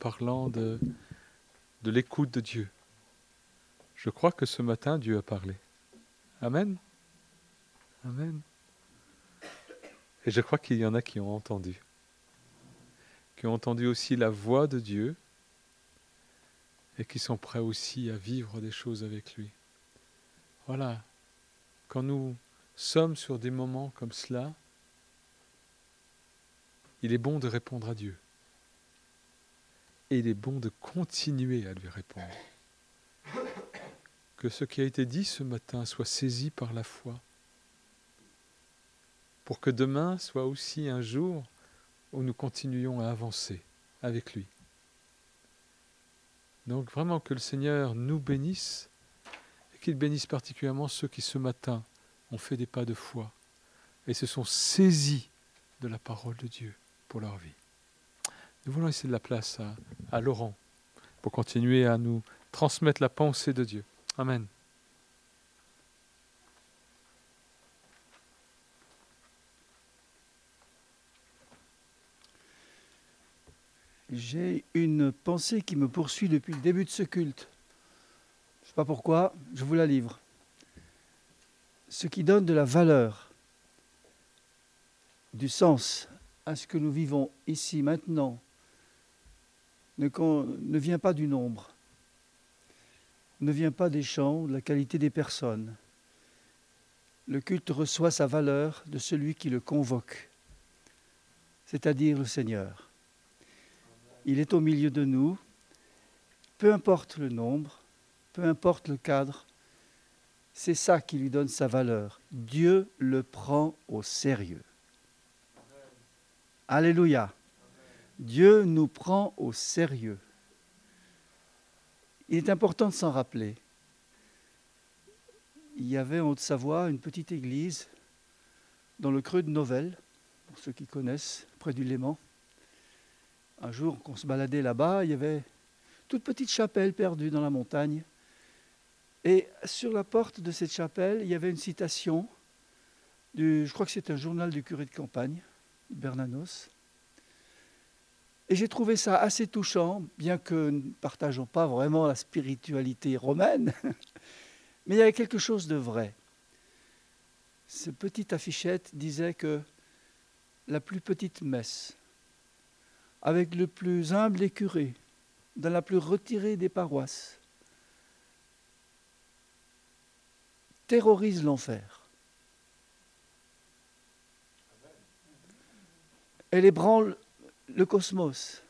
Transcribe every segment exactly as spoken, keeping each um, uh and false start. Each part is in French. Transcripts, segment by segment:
parlant de, de l'écoute de Dieu. Je crois que ce matin, Dieu a parlé. Amen. Amen. Et je crois qu'il y en a qui ont entendu. Qui ont entendu aussi la voix de Dieu et qui sont prêts aussi à vivre des choses avec lui. Voilà. Quand nous sommes sur des moments comme cela, il est bon de répondre à Dieu. Et il est bon de continuer à lui répondre. Que ce qui a été dit ce matin soit saisi par la foi. Pour que demain soit aussi un jour où nous continuions à avancer avec lui. Donc vraiment que le Seigneur nous bénisse et qu'il bénisse particulièrement ceux qui ce matin ont fait des pas de foi et se sont saisis de la parole de Dieu pour leur vie. Nous voulons laisser de la place à, à Laurent pour continuer à nous transmettre la pensée de Dieu. Amen. J'ai une pensée qui me poursuit depuis le début de ce culte. Je ne sais pas pourquoi, je vous la livre. Ce qui donne de la valeur, du sens à ce que nous vivons ici, maintenant, ne, ne vient pas du nombre, ne vient pas des chants, de la qualité des personnes. Le culte reçoit sa valeur de celui qui le convoque, c'est-à-dire le Seigneur. Il est au milieu de nous, peu importe le nombre, peu importe le cadre, c'est ça qui lui donne sa valeur. Dieu le prend au sérieux. Alléluia. Dieu nous prend au sérieux. Il est important de s'en rappeler. Il y avait en Haute-Savoie une petite église dans le creux de Novelle, pour ceux qui connaissent, près du Léman. Un jour, quand on se baladait là-bas, il y avait une toute petite chapelle perdue dans la montagne. Et sur la porte de cette chapelle, il y avait une citation, du, je crois que c'est un journal du curé de campagne, Bernanos. Et j'ai trouvé ça assez touchant, bien que nous ne partageons pas vraiment la spiritualité romaine, mais il y avait quelque chose de vrai. Cette petite affichette disait que la plus petite messe, avec le plus humble des curés, dans la plus retirée des paroisses, terrorise l'enfer. Elle ébranle le cosmos.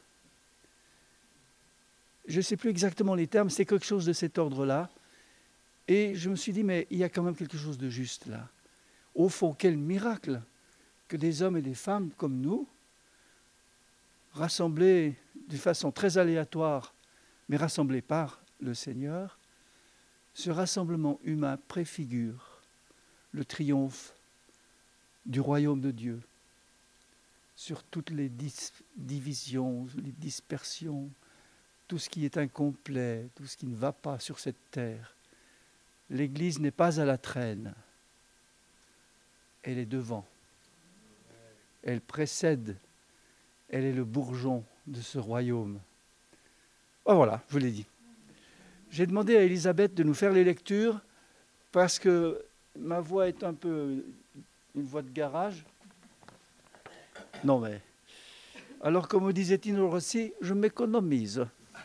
Je ne sais plus exactement les termes, c'est quelque chose de cet ordre-là. Et je me suis dit, mais il y a quand même quelque chose de juste là. Au fond, quel miracle que des hommes et des femmes comme nous, rassemblés de façon très aléatoire, mais rassemblés par le Seigneur, ce rassemblement humain préfigure le triomphe du royaume de Dieu sur toutes les dis- divisions, les dispersions, tout ce qui est incomplet, tout ce qui ne va pas sur cette terre. L'Église n'est pas à la traîne, elle est devant, elle précède, elle est le bourgeon de ce royaume. Oh voilà, je vous l'ai dit. J'ai demandé à Elisabeth de nous faire les lectures parce que ma voix est un peu une voix de garage. Non mais, alors comme disait Tino Rossi, je m'économise.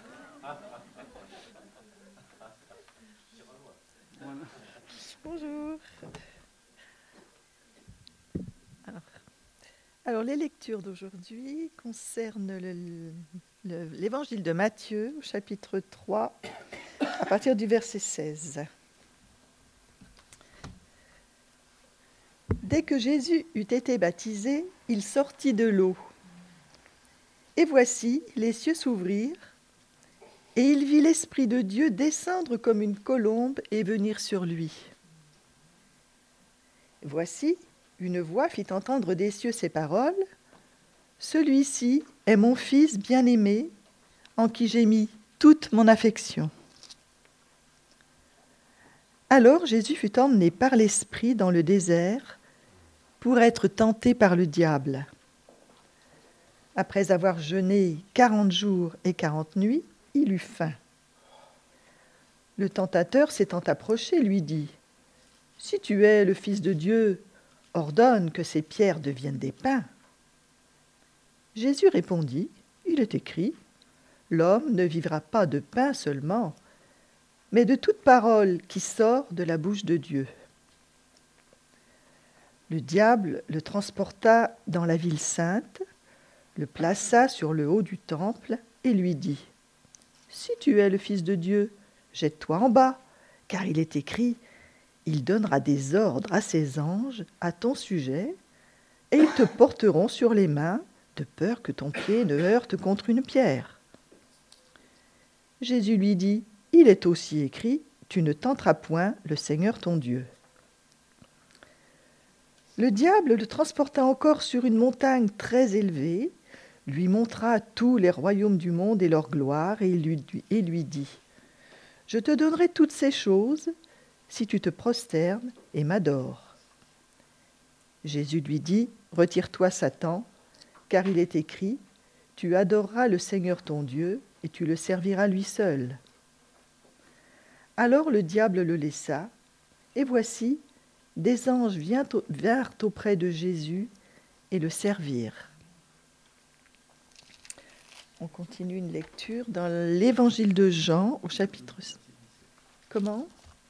Voilà. Bonjour. Alors, alors, les lectures d'aujourd'hui concernent le, le, l'évangile de Matthieu, au chapitre trois, à partir du verset seize. Dès que Jésus eut été baptisé, il sortit de l'eau. Et voici, les cieux s'ouvrirent, et il vit l'Esprit de Dieu descendre comme une colombe et venir sur lui. Voici, une voix fit entendre des cieux ces paroles. « Celui-ci est mon Fils bien-aimé, en qui j'ai mis toute mon affection. » Alors Jésus fut emmené par l'Esprit dans le désert pour être tenté par le diable. Après avoir jeûné quarante jours et quarante nuits, il eut faim. Le tentateur s'étant approché lui dit « Si tu es le Fils de Dieu, ordonne que ces pierres deviennent des pains. » Jésus répondit « Il est écrit, l'homme ne vivra pas de pain seulement, mais de toute parole qui sort de la bouche de Dieu. » Le diable le transporta dans la ville sainte, le plaça sur le haut du temple et lui dit « Si tu es le Fils de Dieu, jette-toi en bas, car il est écrit, il donnera des ordres à ses anges à ton sujet, et ils te porteront sur les mains, de peur que ton pied ne heurte contre une pierre. » Jésus lui dit « Il est aussi écrit, tu ne tenteras point le Seigneur ton Dieu. » Le diable le transporta encore sur une montagne très élevée, lui montra tous les royaumes du monde et leur gloire, et il lui, et lui dit « Je te donnerai toutes ces choses si tu te prosternes et m'adores. » Jésus lui dit « Retire-toi, Satan, car il est écrit, tu adoreras le Seigneur ton Dieu et tu le serviras lui seul. » Alors le diable le laissa, et voici, des anges vinrent auprès de Jésus et le servirent. On continue une lecture dans l'Évangile de Jean au chapitre... Comment ?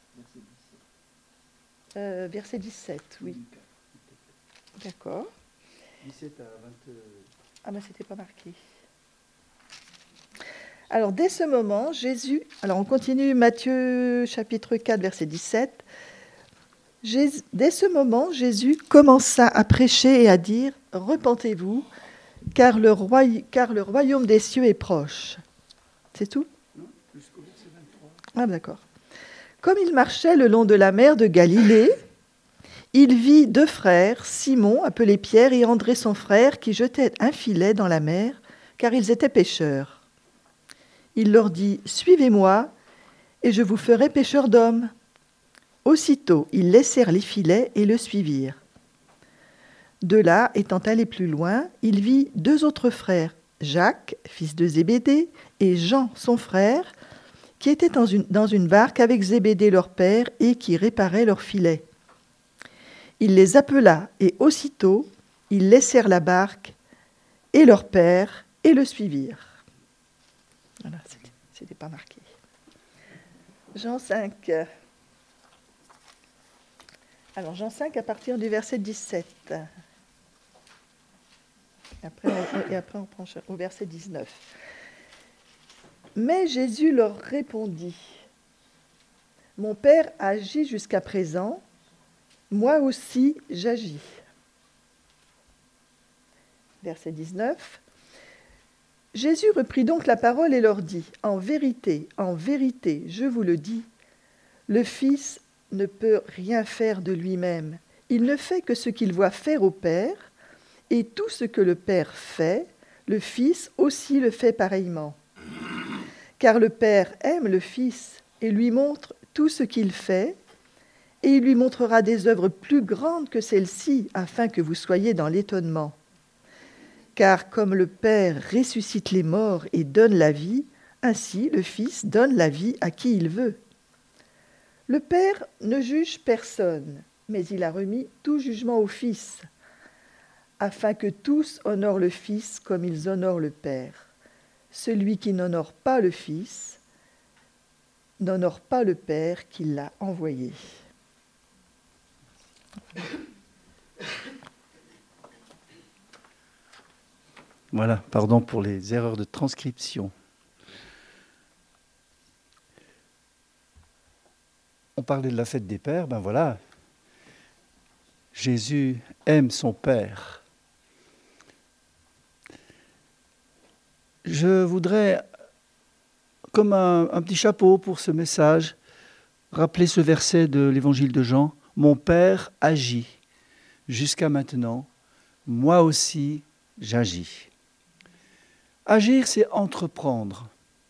euh, Verset dix-sept, oui. D'accord. dix-sept à vingt... Ah ben c'était pas marqué. Alors dès ce moment, Jésus... Alors on continue Matthieu chapitre quatre, verset dix-sept. Jésus, dès ce moment, Jésus commença à prêcher et à dire « Repentez-vous, car le, roy... car le royaume des cieux est proche. » C'est tout ? Non, jusqu'au verset vingt-trois. Ah d'accord. Comme il marchait le long de la mer de Galilée, il vit deux frères, Simon, appelé Pierre, et André son frère, qui jetaient un filet dans la mer, car ils étaient pêcheurs. Il leur dit « Suivez-moi, et je vous ferai pêcheurs d'hommes. » Aussitôt, ils laissèrent les filets et le suivirent. De là, étant allé plus loin, il vit deux autres frères, Jacques, fils de Zébédée, et Jean, son frère, qui étaient dans une, dans une barque avec Zébédée leur père et qui réparaient leurs filets. Il les appela, et aussitôt, ils laissèrent la barque et leur père et le suivirent. Voilà, c'était, c'était pas marqué. Jean cinq. Alors, Jean cinq, à partir du verset dix-sept. Et après, on, et après, on prend au verset dix-neuf. Mais Jésus leur répondit, « Mon Père agit jusqu'à présent, moi aussi j'agis. » Verset dix-neuf. Jésus reprit donc la parole et leur dit, « En vérité, en vérité, je vous le dis, le Fils ne peut rien faire de lui-même. Il ne fait que ce qu'il voit faire au Père, et tout ce que le Père fait, le Fils aussi le fait pareillement. Car le Père aime le Fils et lui montre tout ce qu'il fait, et il lui montrera des œuvres plus grandes que celles-ci, afin que vous soyez dans l'étonnement. Car comme le Père ressuscite les morts et donne la vie, ainsi le Fils donne la vie à qui il veut. Le Père ne juge personne, mais il a remis tout jugement au Fils, afin que tous honorent le Fils comme ils honorent le Père. Celui qui n'honore pas le Fils n'honore pas le Père qui l'a envoyé. Voilà, pardon pour les erreurs de transcription. On parlait de la fête des pères, ben voilà. Jésus aime son Père. Je voudrais, comme un, un petit chapeau pour ce message, rappeler ce verset de l'Évangile de Jean. « Mon Père agit jusqu'à maintenant, moi aussi j'agis. » Agir, c'est entreprendre.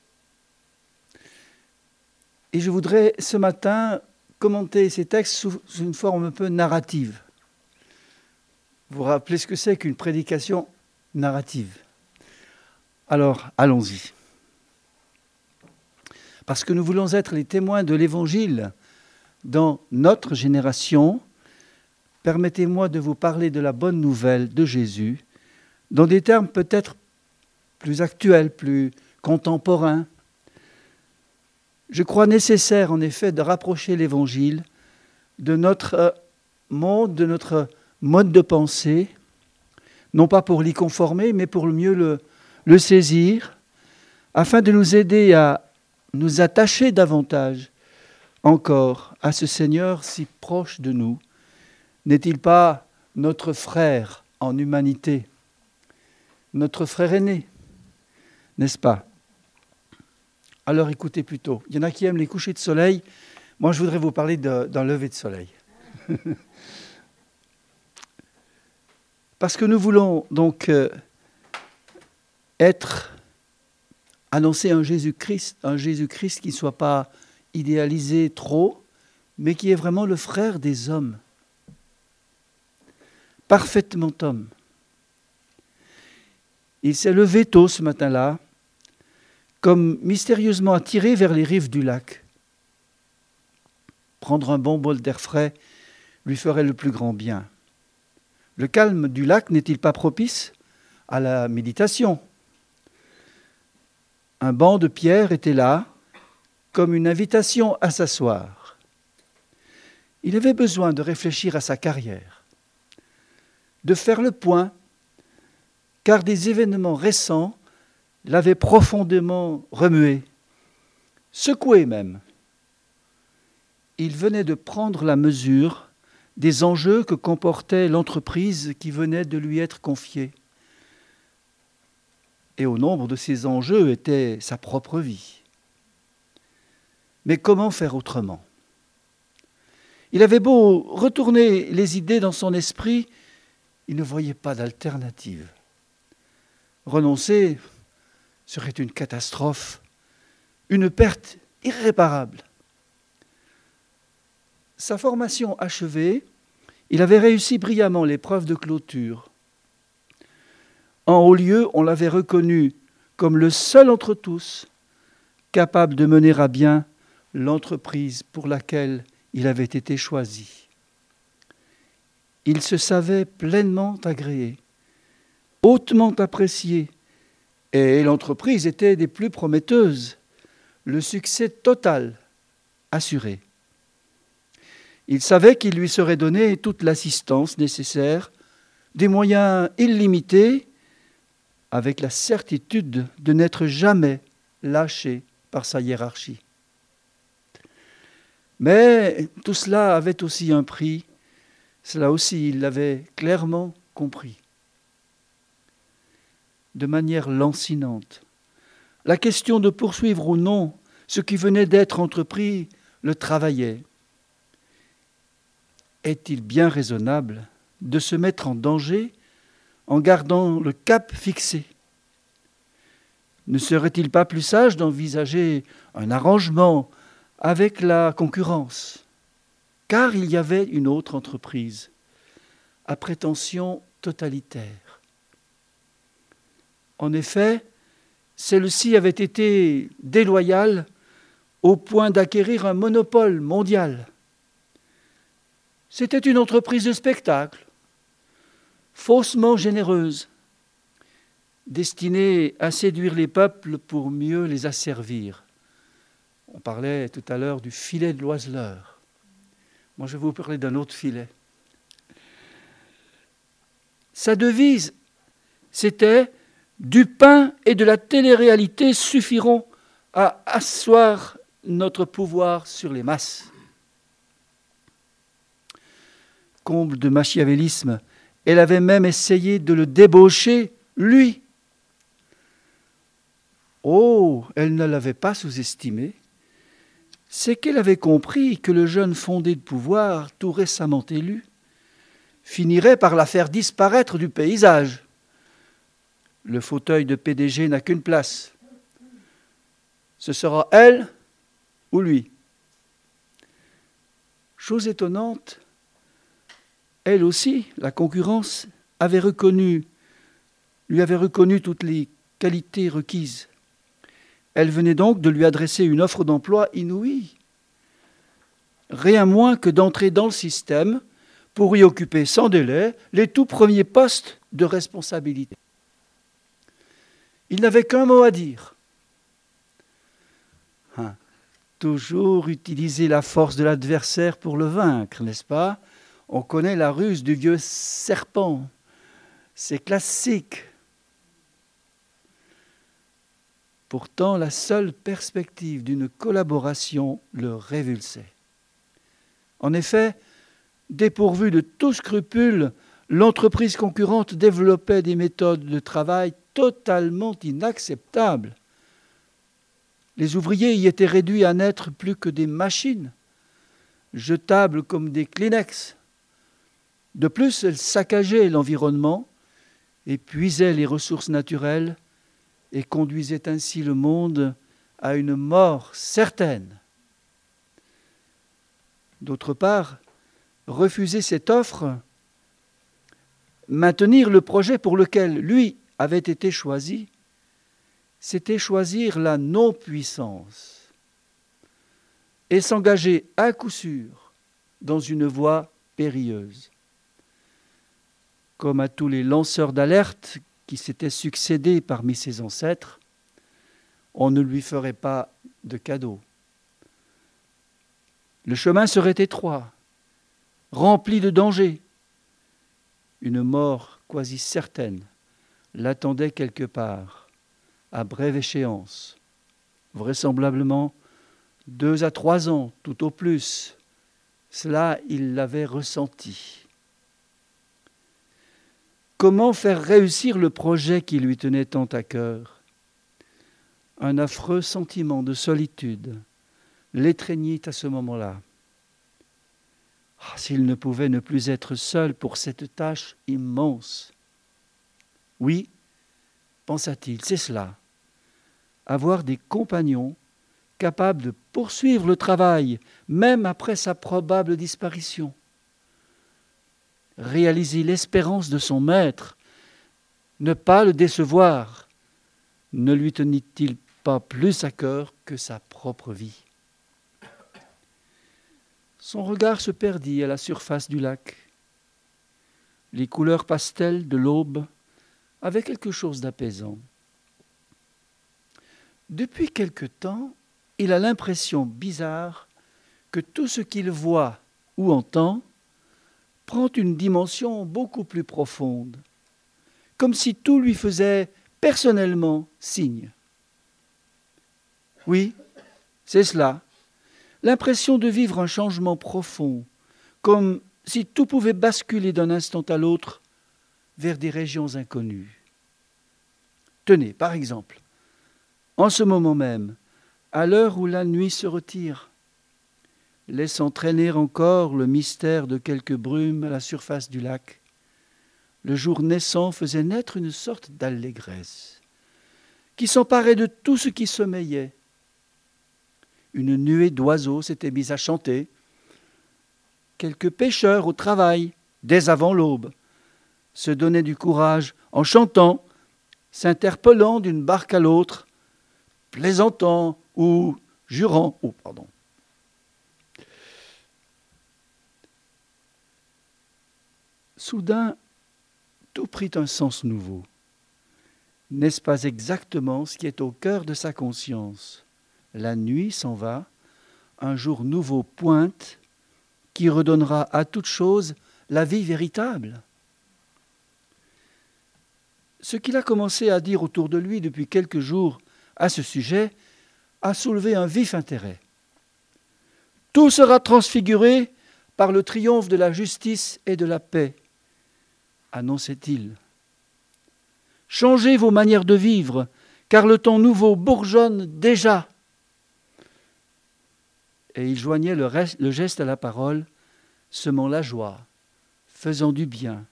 Et je voudrais ce matin commenter ces textes sous une forme un peu narrative. Vous vous rappelez ce que c'est qu'une prédication narrative ? Alors, allons-y. Parce que nous voulons être les témoins de l'Évangile dans notre génération, permettez-moi de vous parler de la bonne nouvelle de Jésus dans des termes peut-être plus actuels, plus contemporains. Je crois nécessaire en effet de rapprocher l'Évangile de notre monde, de notre mode de pensée, non pas pour l'y conformer, mais pour mieux le, le saisir, afin de nous aider à nous attacher davantage encore à ce Seigneur si proche de nous. N'est-il pas notre frère en humanité, notre frère aîné, n'est-ce pas? Alors écoutez plutôt, il y en a qui aiment les couchers de soleil, moi je voudrais vous parler de, d'un lever de soleil. Parce que nous voulons donc euh, être, annoncer un Jésus-Christ, un Jésus-Christ qui ne soit pas idéalisé trop, mais qui est vraiment le frère des hommes, parfaitement homme. Il s'est levé tôt ce matin-là, comme mystérieusement attiré vers les rives du lac. Prendre un bon bol d'air frais lui ferait le plus grand bien. Le calme du lac n'est-il pas propice à la méditation? Un banc de pierre était là, comme une invitation à s'asseoir. Il avait besoin de réfléchir à sa carrière, de faire le point, car des événements récents l'avaient profondément remué, secoué même. Il venait de prendre la mesure des enjeux que comportait l'entreprise qui venait de lui être confiée. Et au nombre de ces enjeux était sa propre vie. Mais comment faire autrement? Il avait beau retourner les idées dans son esprit, il ne voyait pas d'alternative. Renoncer serait une catastrophe, une perte irréparable. Sa formation achevée, il avait réussi brillamment l'épreuve de clôture. En haut lieu, on l'avait reconnu comme le seul entre tous capable de mener à bien l'entreprise pour laquelle il avait été choisi. Il se savait pleinement agréé, hautement apprécié, et l'entreprise était des plus prometteuses, le succès total assuré. Il savait qu'il lui serait donné toute l'assistance nécessaire, des moyens illimités, avec la certitude de n'être jamais lâché par sa hiérarchie. Mais tout cela avait aussi un prix, cela aussi il l'avait clairement compris. De manière lancinante, la question de poursuivre ou non ce qui venait d'être entrepris le travaillait. Est-il bien raisonnable de se mettre en danger en gardant le cap fixé? Ne serait-il pas plus sage d'envisager un arrangement avec la concurrence? Car il y avait une autre entreprise à prétention totalitaire. En effet, celle-ci avait été déloyale au point d'acquérir un monopole mondial. C'était une entreprise de spectacle, faussement généreuse, destinée à séduire les peuples pour mieux les asservir. On parlait tout à l'heure du filet de l'oiseleur. Moi, je vais vous parler d'un autre filet. Sa devise, c'était « Du pain et de la télé-réalité suffiront à asseoir notre pouvoir sur les masses. » Comble de machiavélisme, elle avait même essayé de le débaucher, lui. Oh, elle ne l'avait pas sous-estimé. C'est qu'elle avait compris que le jeune fondé de pouvoir, tout récemment élu, finirait par la faire disparaître du paysage. Le fauteuil de P D G n'a qu'une place. Ce sera elle ou lui. Chose étonnante, elle aussi, la concurrence, avait reconnu, lui avait reconnu toutes les qualités requises. Elle venait donc de lui adresser une offre d'emploi inouïe. Rien moins que d'entrer dans le système pour y occuper sans délai les tout premiers postes de responsabilité. Il n'avait qu'un mot à dire. Hein. Toujours utiliser la force de l'adversaire pour le vaincre, n'est-ce pas? On connaît la ruse du vieux serpent. C'est classique. Pourtant, la seule perspective d'une collaboration le révulsait. En effet, dépourvue de tout scrupule, l'entreprise concurrente développait des méthodes de travail totalement inacceptables. Les ouvriers y étaient réduits à n'être plus que des machines, jetables comme des Kleenex. De plus, elles saccageaient l'environnement, épuisaient les ressources naturelles et conduisaient ainsi le monde à une mort certaine. D'autre part, refuser cette offre, maintenir le projet pour lequel lui avait été choisi, c'était choisir la non-puissance et s'engager à coup sûr dans une voie périlleuse. Comme à tous les lanceurs d'alerte qui s'étaient succédé parmi ses ancêtres, on ne lui ferait pas de cadeau. Le chemin serait étroit, rempli de dangers. Une mort quasi certaine l'attendait quelque part, à brève échéance, vraisemblablement deux à trois ans tout au plus. Cela, il l'avait ressenti. Comment faire réussir le projet qui lui tenait tant à cœur? Un affreux sentiment de solitude l'étreignit à ce moment-là. Ah, s'il ne pouvait ne plus être seul pour cette tâche immense. Oui, pensa-t-il, c'est cela. Avoir des compagnons capables de poursuivre le travail, même après sa probable disparition. Réaliser l'espérance de son maître, ne pas le décevoir, ne lui tenait-il pas plus à cœur que sa propre vie? Son regard se perdit à la surface du lac. Les couleurs pastel de l'aube avaient quelque chose d'apaisant. Depuis quelque temps, il a l'impression bizarre que tout ce qu'il voit ou entend prend une dimension beaucoup plus profonde, comme si tout lui faisait personnellement signe. Oui, c'est cela, l'impression de vivre un changement profond, comme si tout pouvait basculer d'un instant à l'autre vers des régions inconnues. Tenez, par exemple, en ce moment même, à l'heure où la nuit se retire, laissant traîner encore le mystère de quelques brumes à la surface du lac, le jour naissant faisait naître une sorte d'allégresse qui s'emparait de tout ce qui sommeillait. Une nuée d'oiseaux s'était mise à chanter. Quelques pêcheurs au travail, dès avant l'aube, se donnaient du courage en chantant, s'interpellant d'une barque à l'autre, plaisantant ou jurant. Oh, pardon. Soudain, tout prit un sens nouveau. N'est-ce pas exactement ce qui est au cœur de sa conscience? La nuit s'en va, un jour nouveau pointe, qui redonnera à toute chose la vie véritable. Ce qu'il a commencé à dire autour de lui depuis quelques jours à ce sujet a soulevé un vif intérêt. Tout sera transfiguré par le triomphe de la justice et de la paix, annonçait-il. Changez vos manières de vivre, car le temps nouveau bourgeonne déjà. Et il joignait le, reste, le geste à la parole, semant la joie, faisant du bien.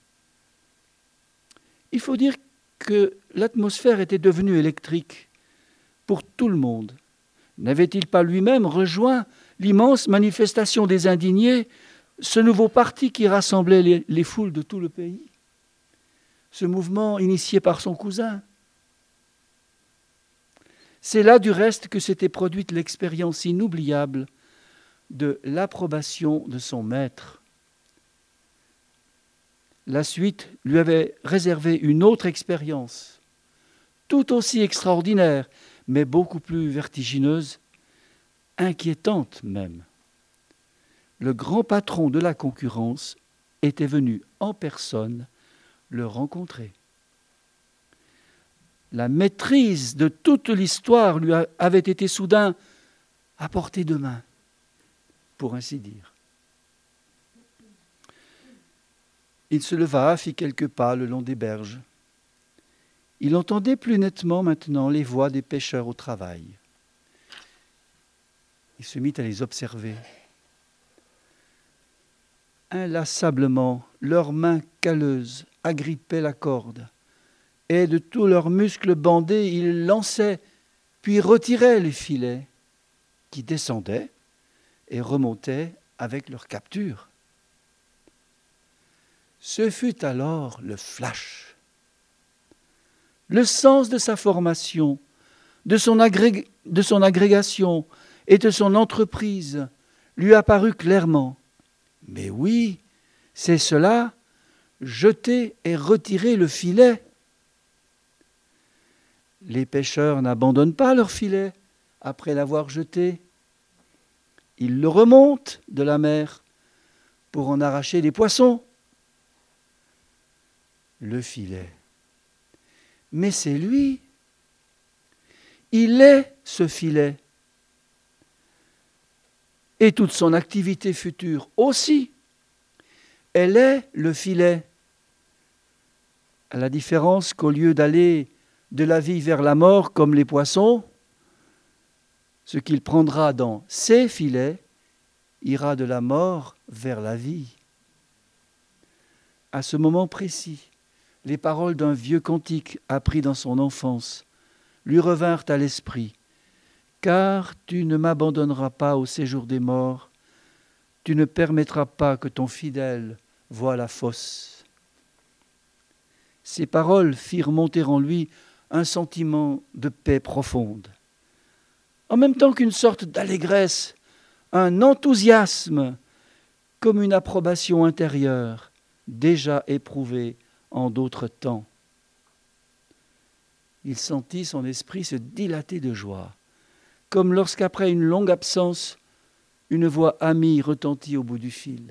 Il faut dire que l'atmosphère était devenue électrique pour tout le monde. N'avait-il pas lui-même rejoint l'immense manifestation des indignés, ce nouveau parti qui rassemblait les, les foules de tout le pays? Ce mouvement initié par son cousin. C'est là du reste que s'était produite l'expérience inoubliable de l'approbation de son maître. La suite lui avait réservé une autre expérience, tout aussi extraordinaire, mais beaucoup plus vertigineuse, inquiétante même. Le grand patron de la concurrence était venu en personne le rencontrer. La maîtrise de toute l'histoire lui avait été soudain à portée de main, pour ainsi dire. Il se leva, fit quelques pas le long des berges. Il entendait plus nettement maintenant les voix des pêcheurs au travail. Il se mit à les observer. Inlassablement, leurs mains calleuses agrippaient la corde, et de tous leurs muscles bandés, ils lançaient, puis retiraient les filets, qui descendaient et remontaient avec leur capture. Ce fut alors le flash. Le sens de sa formation, de son, agrég- de son agrégation et de son entreprise lui apparut clairement. Mais oui, c'est cela, jeter et retirer le filet. Les pêcheurs n'abandonnent pas leur filet après l'avoir jeté. Ils le remontent de la mer pour en arracher les poissons. Le filet. Mais c'est lui. Il est ce filet. Et toute son activité future aussi. Elle est le filet. À la différence qu'au lieu d'aller de la vie vers la mort comme les poissons, ce qu'il prendra dans ses filets ira de la mort vers la vie. À ce moment précis, les paroles d'un vieux cantique appris dans son enfance lui revinrent à l'esprit. « Car tu ne m'abandonneras pas au séjour des morts, tu ne permettras pas que ton fidèle voie la fosse. » Ces paroles firent monter en lui un sentiment de paix profonde, en même temps qu'une sorte d'allégresse, un enthousiasme, comme une approbation intérieure déjà éprouvée en d'autres temps. Il sentit son esprit se dilater de joie, comme lorsqu'après une longue absence, une voix amie retentit au bout du fil.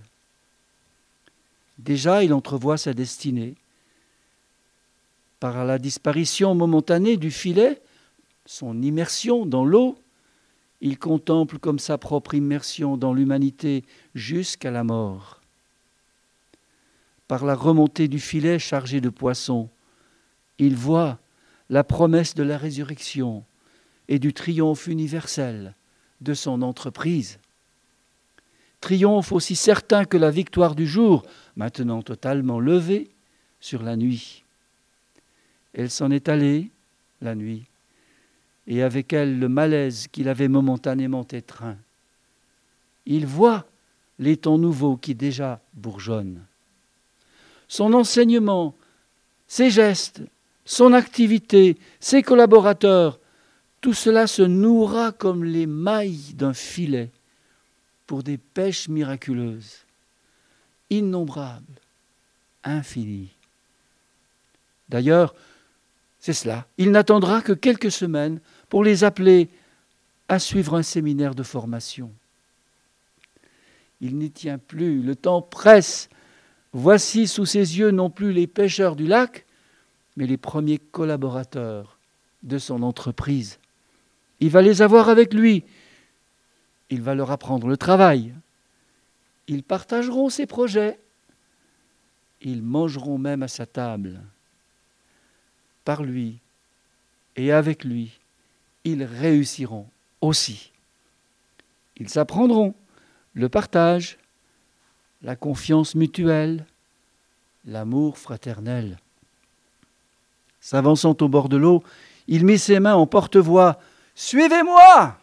Déjà, il entrevoit sa destinée. Par la disparition momentanée du filet, son immersion dans l'eau, il contemple comme sa propre immersion dans l'humanité jusqu'à la mort. Par la remontée du filet chargé de poissons, il voit la promesse de la résurrection et du triomphe universel de son entreprise. Triomphe aussi certain que la victoire du jour, maintenant totalement levée, sur la nuit. Elle s'en est allée, la nuit, et avec elle le malaise qu'il avait momentanément étreint. Il voit les temps nouveaux qui déjà bourgeonnent. Son enseignement, ses gestes, son activité, ses collaborateurs, tout cela se nouera comme les mailles d'un filet pour des pêches miraculeuses, innombrables, infinies. D'ailleurs, c'est cela. Il n'attendra que quelques semaines pour les appeler à suivre un séminaire de formation. Il n'y tient plus, le temps presse. Voici sous ses yeux non plus les pêcheurs du lac, mais les premiers collaborateurs de son entreprise. Il va les avoir avec lui. Il va leur apprendre le travail. Ils partageront ses projets. Ils mangeront même à sa table. Par lui et avec lui, ils réussiront aussi. Ils apprendront le partage, la confiance mutuelle, l'amour fraternel. S'avançant au bord de l'eau, il mit ses mains en porte-voix. « Suivez-moi,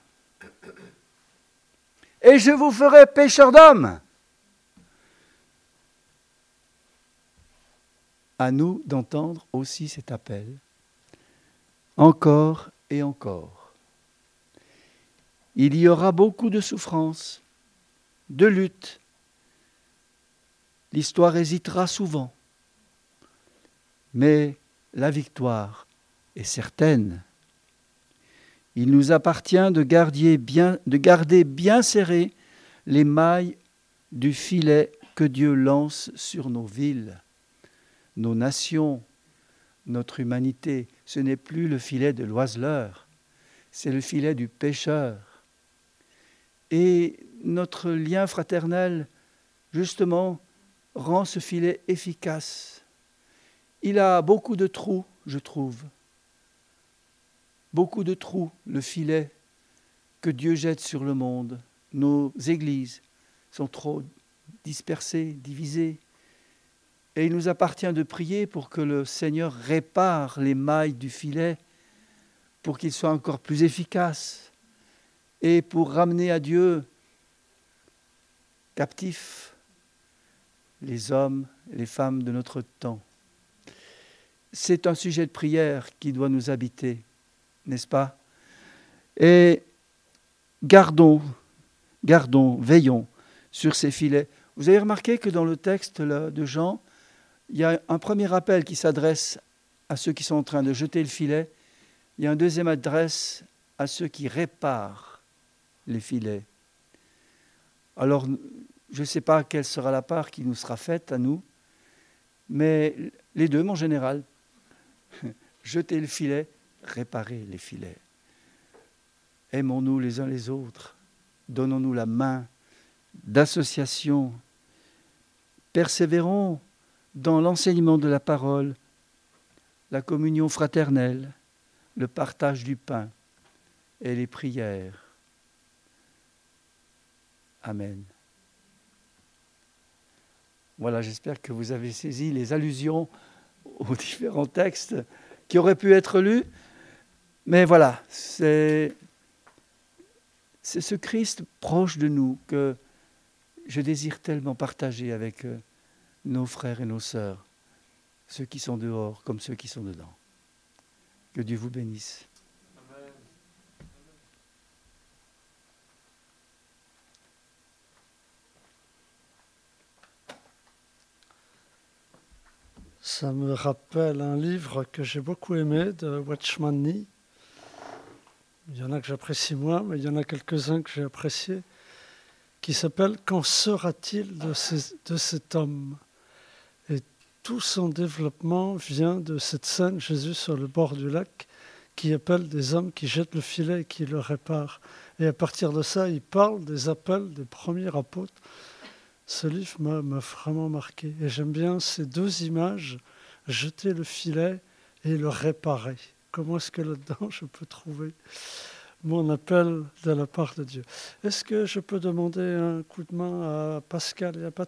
et je vous ferai pêcheur d'hommes. » À nous d'entendre aussi cet appel, encore et encore. Il y aura beaucoup de souffrances, de luttes. L'histoire hésitera souvent, mais la victoire est certaine. Il nous appartient de garder bien, de garder bien serrées les mailles du filet que Dieu lance sur nos villes, nos nations, notre humanité. Ce n'est plus le filet de l'oiseleur, c'est le filet du pêcheur. Et notre lien fraternel, justement, rend ce filet efficace. Il a beaucoup de trous, je trouve. Beaucoup de trous, le filet que Dieu jette sur le monde. Nos églises sont trop dispersées, divisées. Et il nous appartient de prier pour que le Seigneur répare les mailles du filet, pour qu'il soit encore plus efficace, et pour ramener à Dieu captifs les hommes et les femmes de notre temps. C'est un sujet de prière qui doit nous habiter, n'est-ce pas? Et gardons, gardons, veillons sur ces filets. Vous avez remarqué que dans le texte là, de Jean, il y a un premier appel qui s'adresse à ceux qui sont en train de jeter le filet. Il y a un deuxième adresse à ceux qui réparent les filets. Alors, je ne sais pas quelle sera la part qui nous sera faite à nous, mais les deux, en général. Jeter le filet, réparer les filets. Aimons-nous les uns les autres. Donnons-nous la main d'association. Persévérons dans l'enseignement de la parole, la communion fraternelle, le partage du pain et les prières. Amen. Voilà, j'espère que vous avez saisi les allusions aux différents textes qui auraient pu être lus. Mais voilà, c'est, c'est ce Christ proche de nous que je désire tellement partager avec nos frères et nos sœurs, ceux qui sont dehors comme ceux qui sont dedans. Que Dieu vous bénisse. Amen. Ça me rappelle un livre que j'ai beaucoup aimé de Watchman Nee. Il y en a que j'apprécie moins, mais il y en a quelques-uns que j'ai appréciés, qui s'appelle « Qu'en sera-t-il de, ces, de cet homme ?» Et tout son développement vient de cette scène, Jésus sur le bord du lac, qui appelle des hommes qui jettent le filet et qui le réparent. Et à partir de ça, il parle des appels des premiers apôtres. Ce livre m'a, m'a vraiment marqué. Et j'aime bien ces deux images, jeter le filet et le réparer. Comment est-ce que là-dedans, je peux trouver mon appel de la part de Dieu? Est-ce que je peux demander un coup de main à Pascal et à Patrick?